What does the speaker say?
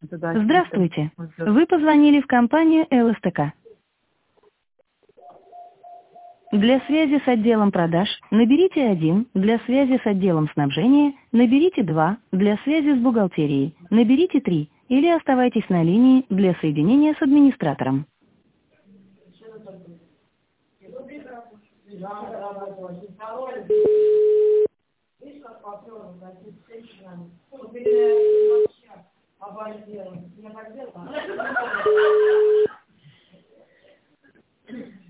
Здравствуйте. Вы позвонили в компанию ЛСТК. Для связи с отделом продаж наберите 1, для связи с отделом снабжения наберите 2, для связи с бухгалтерией наберите 3 или оставайтесь на линии для соединения с администратором.